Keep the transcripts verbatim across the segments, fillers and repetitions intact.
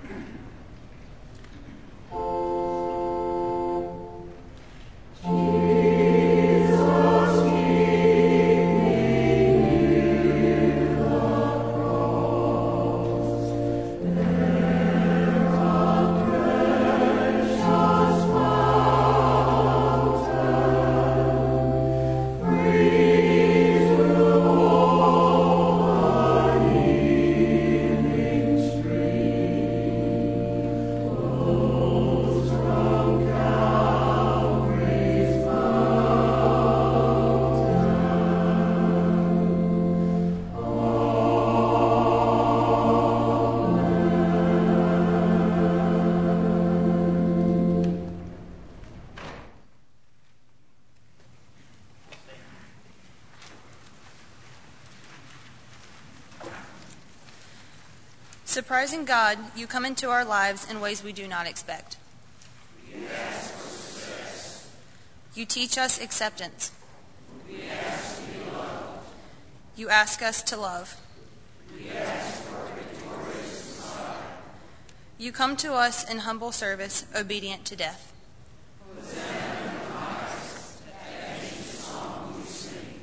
Surprising God, you come into our lives in ways we do not expect. We ask for success. You teach us acceptance. We ask to be loved. You ask us to love. We ask for a victorious Messiah. You come to us in humble service, obedient to death. Hosanna in the highest, that ancient song we sing.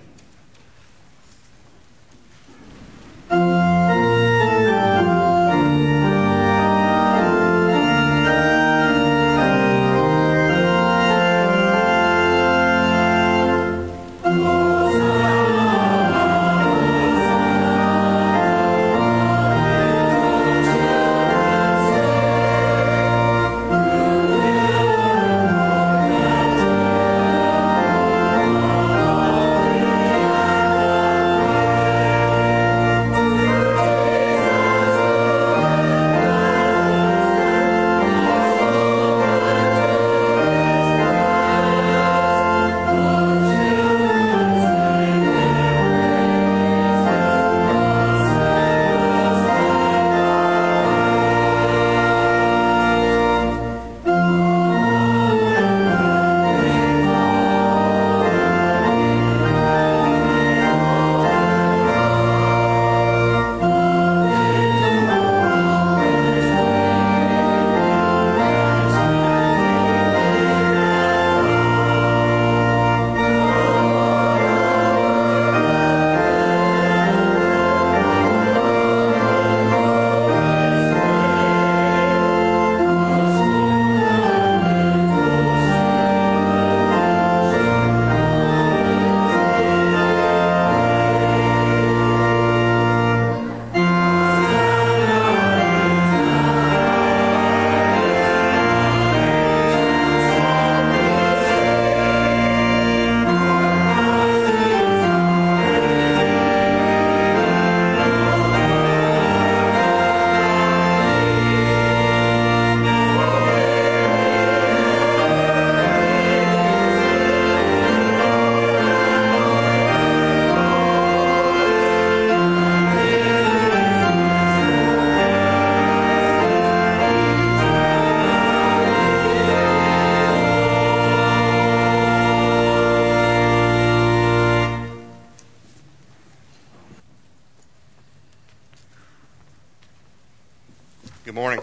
Good morning.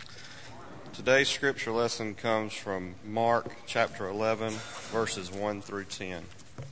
Today's scripture lesson comes from Mark chapter eleven, verses one through ten.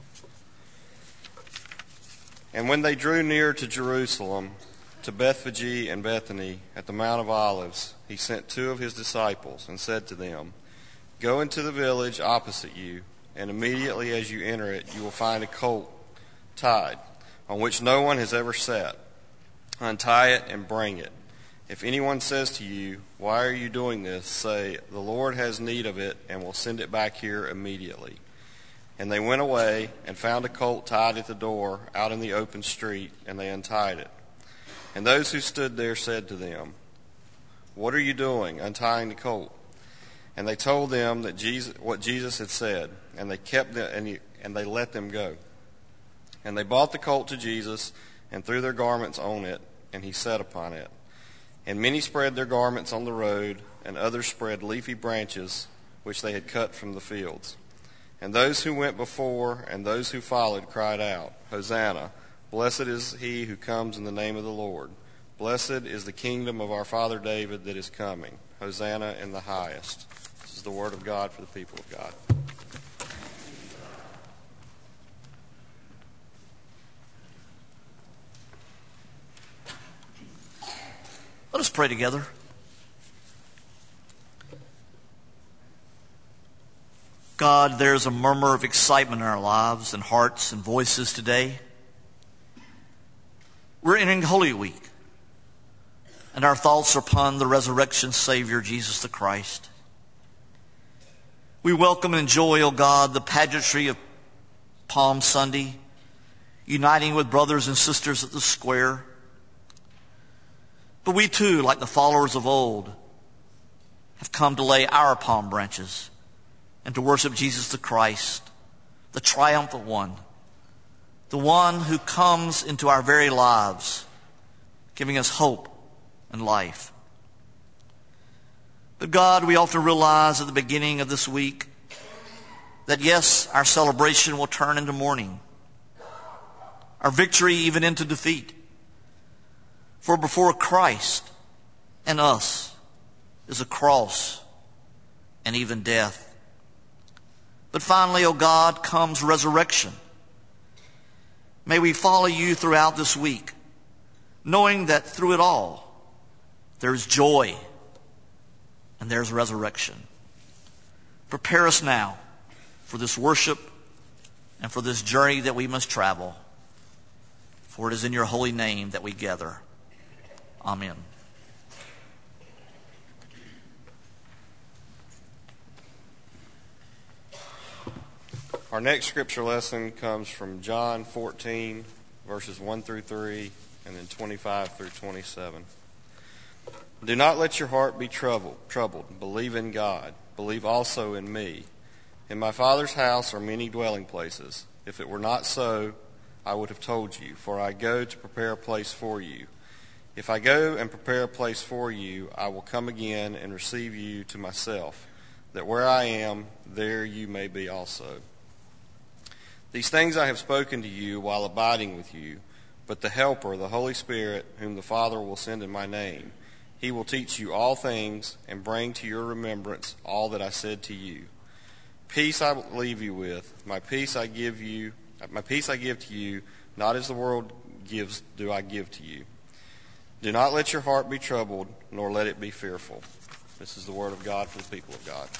And when they drew near to Jerusalem, to Bethphage and Bethany at the Mount of Olives, he sent two of his disciples and said to them, Go into the village opposite you, and immediately as you enter it, you will find a colt tied, on which no one has ever sat. Untie it and bring it. If anyone says to you, Why are you doing this? Say, The Lord has need of it, and will send it back here immediately. And they went away and found a colt tied at the door out in the open street, and they untied it. And those who stood there said to them, What are you doing, untying the colt? And they told them that Jesus, what Jesus had said, and they kept them, and, he, and they let them go. And they brought the colt to Jesus and threw their garments on it, and he sat upon it. And many spread their garments on the road, and others spread leafy branches which they had cut from the fields. And those who went before and those who followed cried out, Hosanna, blessed is he who comes in the name of the Lord. Blessed is the kingdom of our father David that is coming. Hosanna in the highest. This is the word of God for the people of God. Let us pray together. God, there's a murmur of excitement in our lives and hearts and voices today. We're entering Holy Week, and our thoughts are upon the resurrection Savior, Jesus the Christ. We welcome and enjoy, O God, the pageantry of Palm Sunday, uniting with brothers and sisters at the square. But we too, like the followers of old, have come to lay our palm branches and to worship Jesus the Christ, the triumphant one, the one who comes into our very lives, giving us hope and life. But God, we often realize at the beginning of this week that yes, our celebration will turn into mourning, our victory even into defeat. For before Christ and us is a cross and even death. But finally, O God, comes resurrection. May we follow you throughout this week, knowing that through it all, there's joy and there's resurrection. Prepare us now for this worship and for this journey that we must travel. For it is in your holy name that we gather. Amen. Our next scripture lesson comes from John fourteen, verses one through three, and then twenty-five through twenty-seven. Do not let your heart be troubled. Troubled. Believe in God. Believe also in me. In my Father's house are many dwelling places. If it were not so, I would have told you, for I go to prepare a place for you. If I go and prepare a place for you, I will come again and receive you to myself, that where I am, there you may be also. These things I have spoken to you while abiding with you, but the Helper, the Holy Spirit, whom the Father will send in my name, he will teach you all things and bring to your remembrance all that I said to you. Peace I leave you with, my peace I give you, my peace I give to you, not as the world gives do I give to you. Do not let your heart be troubled, nor let it be fearful. This is the word of God for the people of God.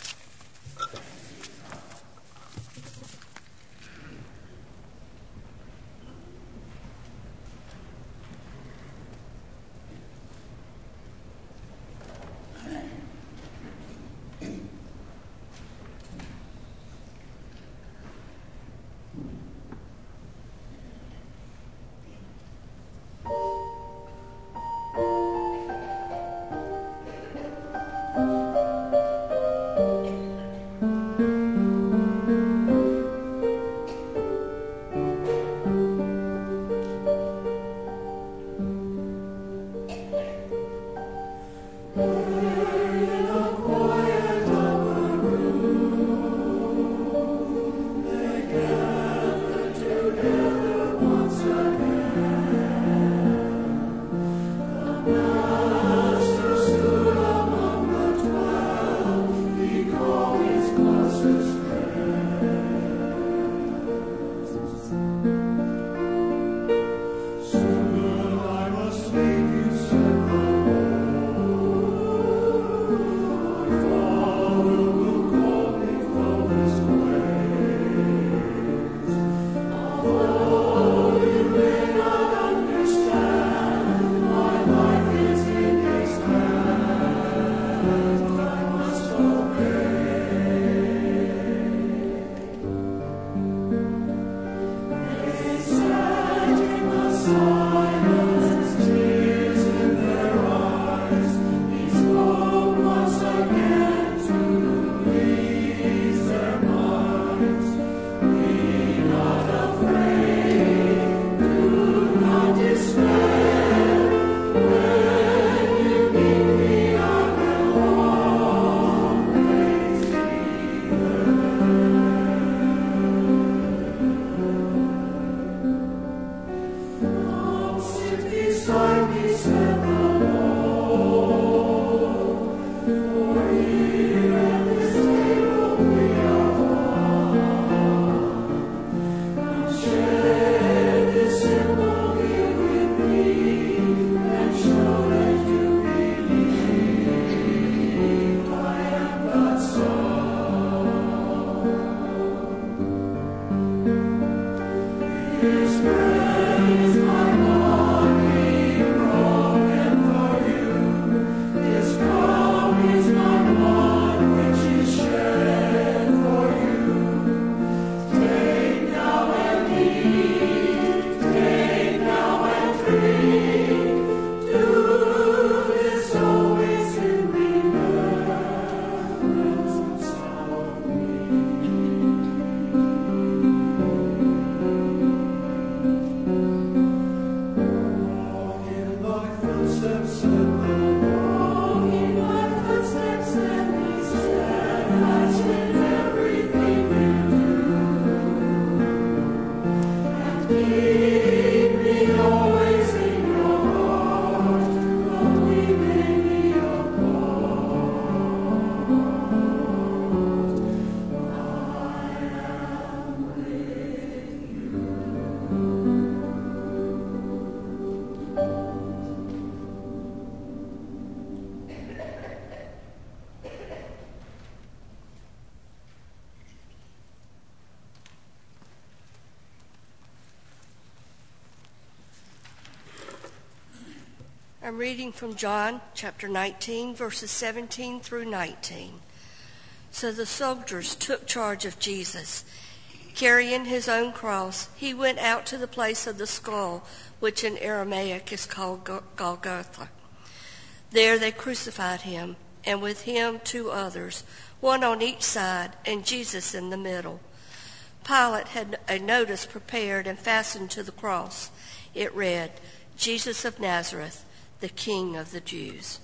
I'm reading from John chapter nineteen, verses seventeen through nineteen. So the soldiers took charge of Jesus. Carrying his own cross, he went out to the place of the skull, which in Aramaic is called Golgotha. There they crucified him, and with him two others, one on each side, and Jesus in the middle. Pilate had a notice prepared and fastened to the cross. It read, "Jesus of Nazareth, the King of the Jews."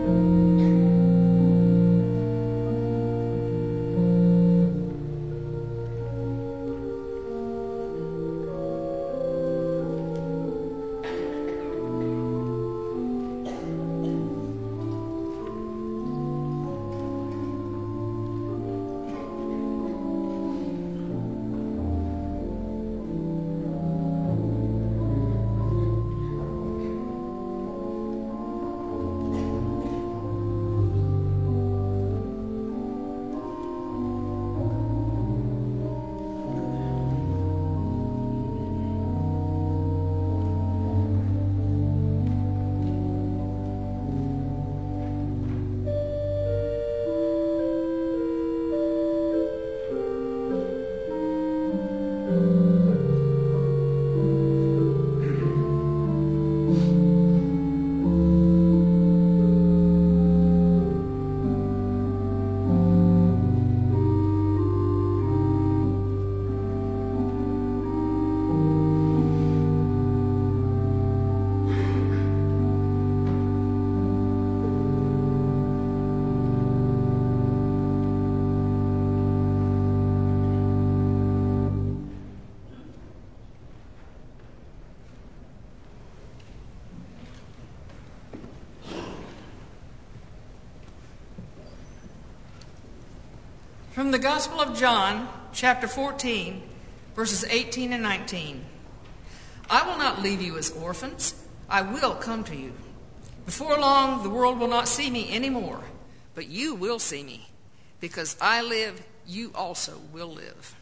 From the Gospel of John, chapter fourteen, verses eighteen and nineteen. I will not leave you as orphans. I will come to you. Before long, the world will not see me anymore, but you will see me. Because I live, you also will live.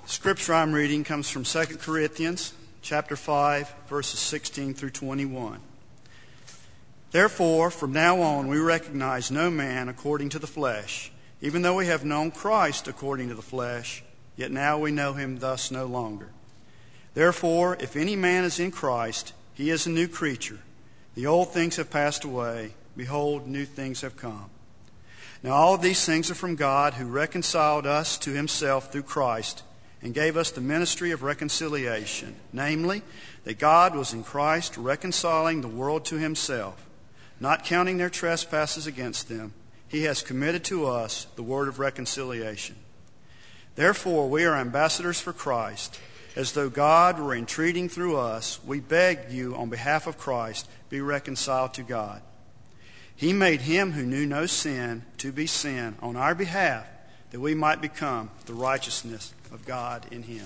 Scripture I'm reading comes from Second Corinthians chapter five, verses sixteen through twenty-one. Therefore, from now on, we recognize no man according to the flesh. Even though we have known Christ according to the flesh, yet now we know him thus no longer. Therefore, if any man is in Christ, he is a new creature. The old things have passed away. Behold, new things have come. Now all of these things are from God, who reconciled us to himself through Christ, and gave us the ministry of reconciliation, namely, that God was in Christ reconciling the world to himself, not counting their trespasses against them. He has committed to us the word of reconciliation. Therefore, we are ambassadors for Christ. As though God were entreating through us, we beg you on behalf of Christ, be reconciled to God. He made him who knew no sin to be sin on our behalf, that we might become the righteousness of God in him.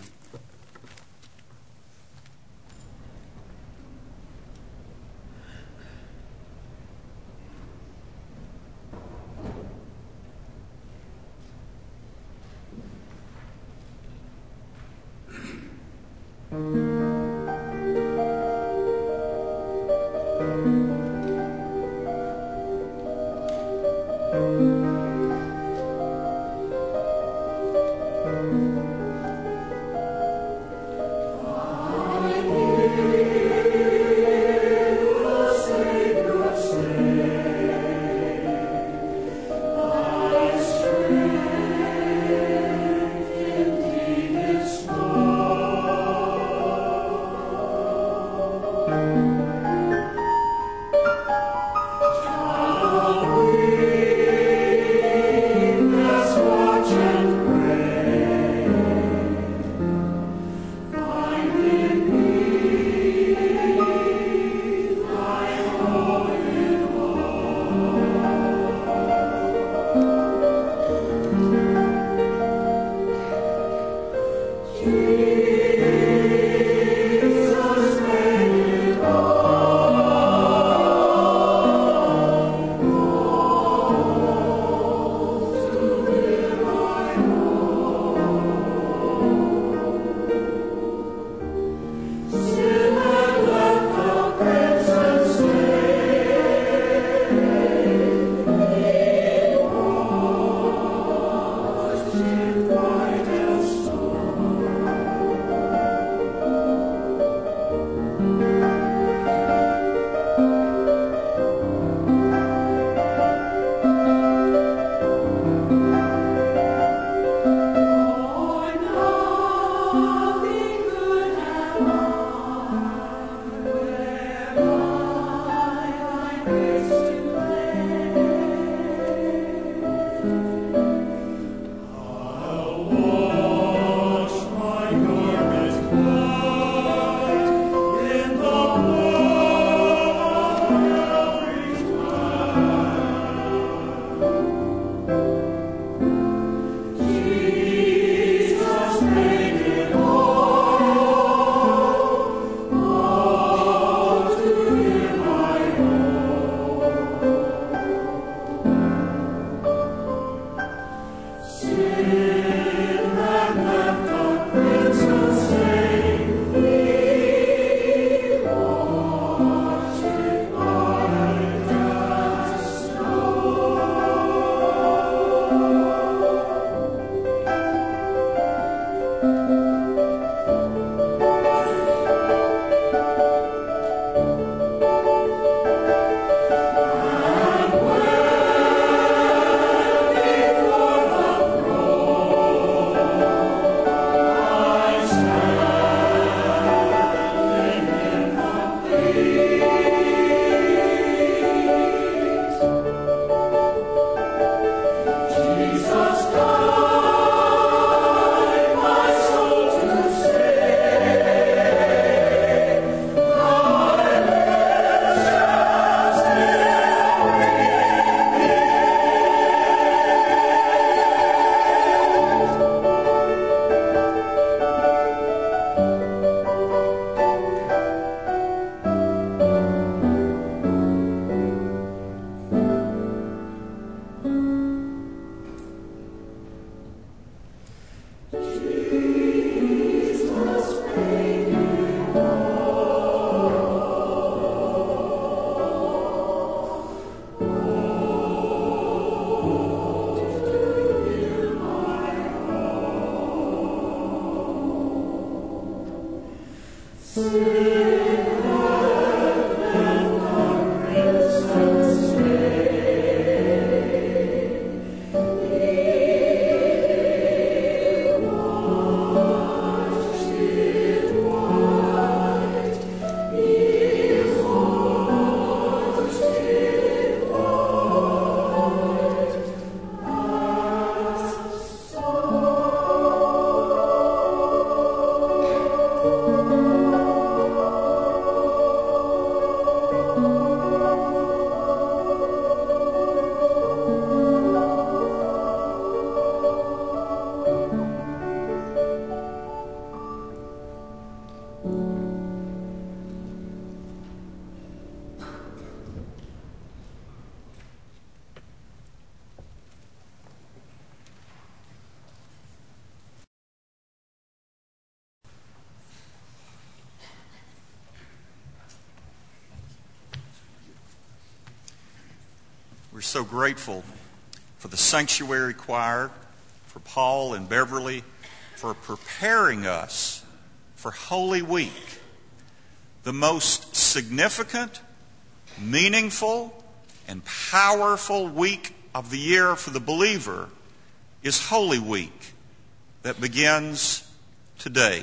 We're so grateful for the sanctuary choir, for Paul and Beverly, for preparing us for Holy Week, the most significant, meaningful, and powerful week of the year for the believer is Holy Week that begins today.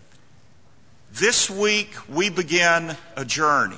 This week we begin a journey,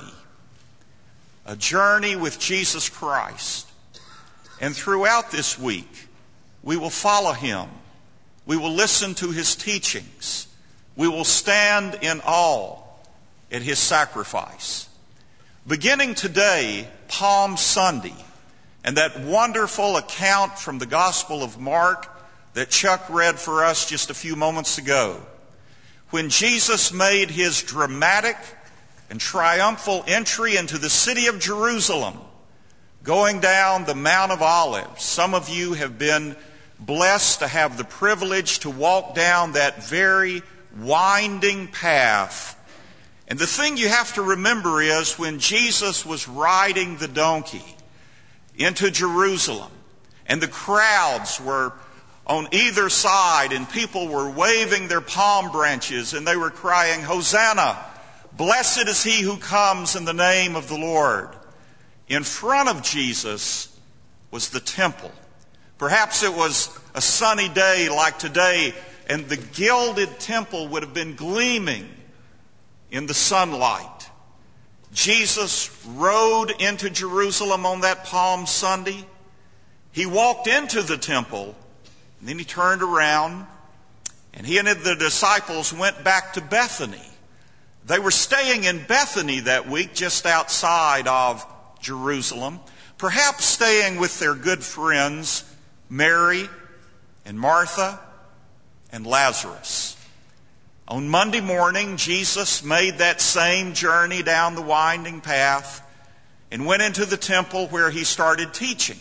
a journey with Jesus Christ. And throughout this week, we will follow him. We will listen to his teachings. We will stand in awe at his sacrifice. Beginning today, Palm Sunday, and that wonderful account from the Gospel of Mark that Chuck read for us just a few moments ago, when Jesus made his dramatic and triumphal entry into the city of Jerusalem, going down the Mount of Olives. Some of you have been blessed to have the privilege to walk down that very winding path. And the thing you have to remember is when Jesus was riding the donkey into Jerusalem, and the crowds were on either side, and people were waving their palm branches, and they were crying, "Hosanna! Blessed is he who comes in the name of the Lord." In front of Jesus was the temple. Perhaps it was a sunny day like today, and the gilded temple would have been gleaming in the sunlight. Jesus rode into Jerusalem on that Palm Sunday. He walked into the temple, and then he turned around, and he and the disciples went back to Bethany. They were staying in Bethany that week, just outside of Jerusalem, perhaps staying with their good friends, Mary and Martha and Lazarus. On Monday morning, Jesus made that same journey down the winding path and went into the temple where he started teaching.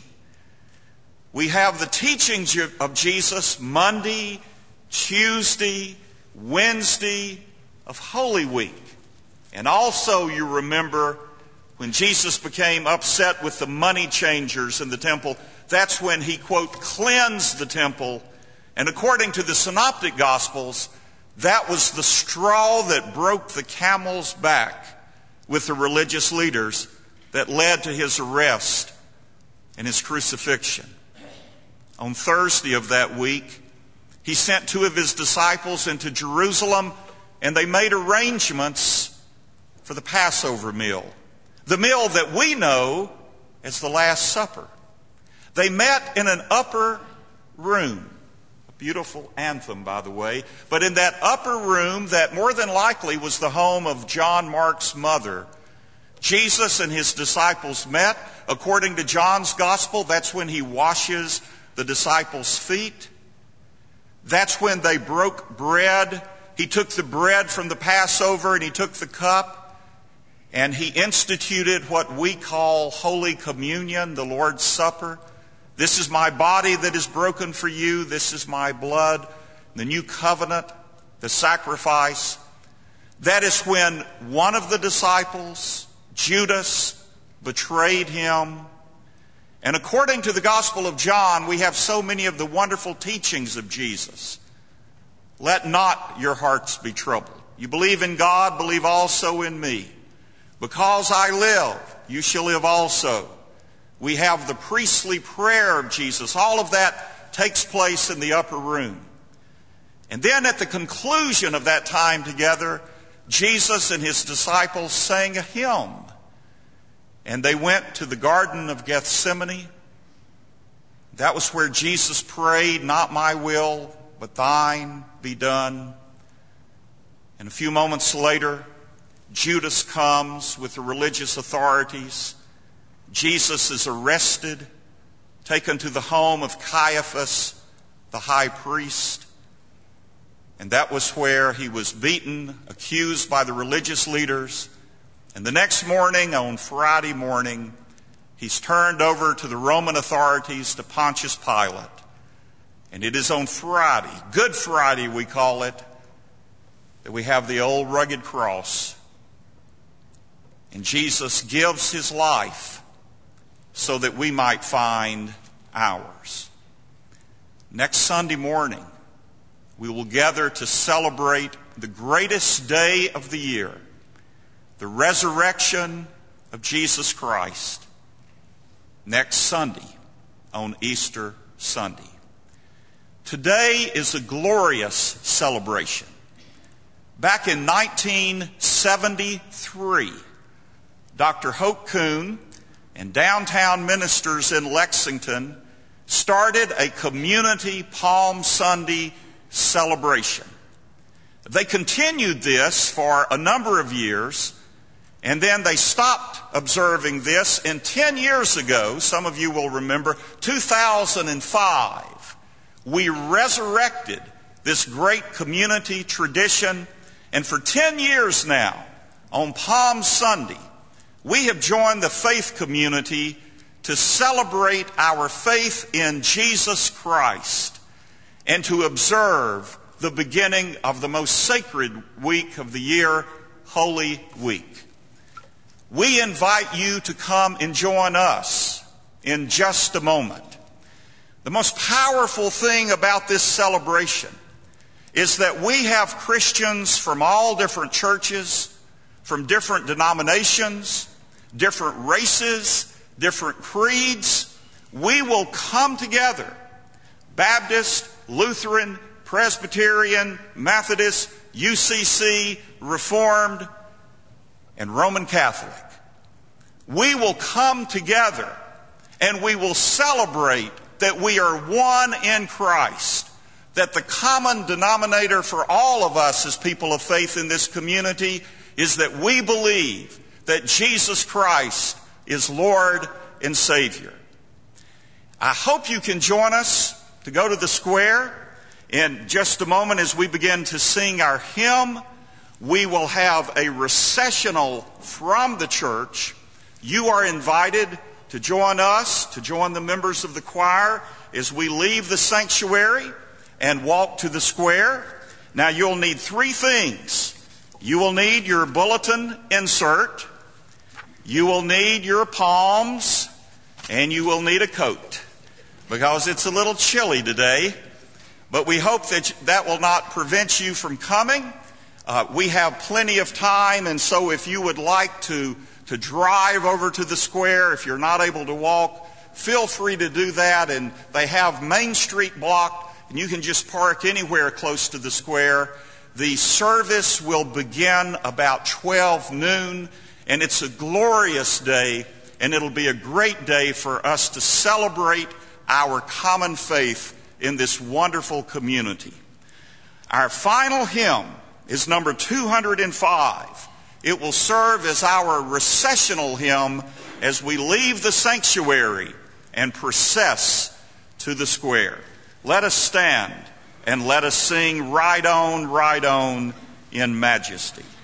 We have the teachings of Jesus Monday, Tuesday, Wednesday of Holy Week. And also you remember when Jesus became upset with the money changers in the temple, that's when he, quote, cleansed the temple. And according to the Synoptic Gospels, that was the straw that broke the camel's back with the religious leaders that led to his arrest and his crucifixion. On Thursday of that week, he sent two of his disciples into Jerusalem, and they made arrangements for the Passover meal, the meal that we know as the Last Supper. They met in an upper room. A beautiful anthem, by the way. But in that upper room, that more than likely was the home of John Mark's mother, Jesus and his disciples met. According to John's Gospel, that's when he washes the disciples' feet. That's when they broke bread. He took the bread from the Passover and he took the cup. And he instituted what we call Holy Communion, the Lord's Supper. This is my body that is broken for you. This is my blood, the new covenant, the sacrifice. That is when one of the disciples, Judas, betrayed him. And according to the Gospel of John, we have so many of the wonderful teachings of Jesus. Let not your hearts be troubled. You believe in God, believe also in me. Because I live, you shall live also. We have the priestly prayer of Jesus. All of that takes place in the upper room. And then at the conclusion of that time together, Jesus and his disciples sang a hymn. And they went to the Garden of Gethsemane. That was where Jesus prayed, not my will, but thine be done. And a few moments later, Judas comes with the religious authorities. Jesus is arrested, taken to the home of Caiaphas, the high priest. And that was where he was beaten, accused by the religious leaders. And the next morning, on Friday morning, he's turned over to the Roman authorities, to Pontius Pilate. And it is on Friday, Good Friday we call it, that we have the old rugged cross. And Jesus gives his life so that we might find ours. Next Sunday morning, we will gather to celebrate the greatest day of the year, the resurrection of Jesus Christ. Next Sunday, on Easter Sunday. Today is a glorious celebration. Back in nineteen seventy-three, Doctor Hope Kuhn and downtown ministers in Lexington started a community Palm Sunday celebration. They continued this for a number of years, and then they stopped observing this. And ten years ago, some of you will remember, two thousand five, we resurrected this great community tradition. And for ten years now, on Palm Sunday, we have joined the faith community to celebrate our faith in Jesus Christ and to observe the beginning of the most sacred week of the year, Holy Week. We invite you to come and join us in just a moment. The most powerful thing about this celebration is that we have Christians from all different churches, from different denominations, different races, different creeds. We will come together, Baptist, Lutheran, Presbyterian, Methodist, U C C, Reformed, and Roman Catholic. We will come together and we will celebrate that we are one in Christ, that the common denominator for all of us as people of faith in this community is that we believe that Jesus Christ is Lord and Savior. I hope you can join us to go to the square. In just a moment, as we begin to sing our hymn, we will have a recessional from the church. You are invited to join us, to join the members of the choir as we leave the sanctuary and walk to the square. Now, you'll need three things. You will need your bulletin insert, you will need your palms, and you will need a coat, because it's a little chilly today. But we hope that that will not prevent you from coming. Uh, we have plenty of time, and so if you would like to, to drive over to the square, if you're not able to walk, feel free to do that. And they have Main Street blocked, and you can just park anywhere close to the square. The service will begin about twelve noon, and it's a glorious day, and it'll be a great day for us to celebrate our common faith in this wonderful community. Our final hymn is number two hundred five. It will serve as our recessional hymn as we leave the sanctuary and process to the square. Let us stand and let us sing, "Ride On, Ride On in Majesty."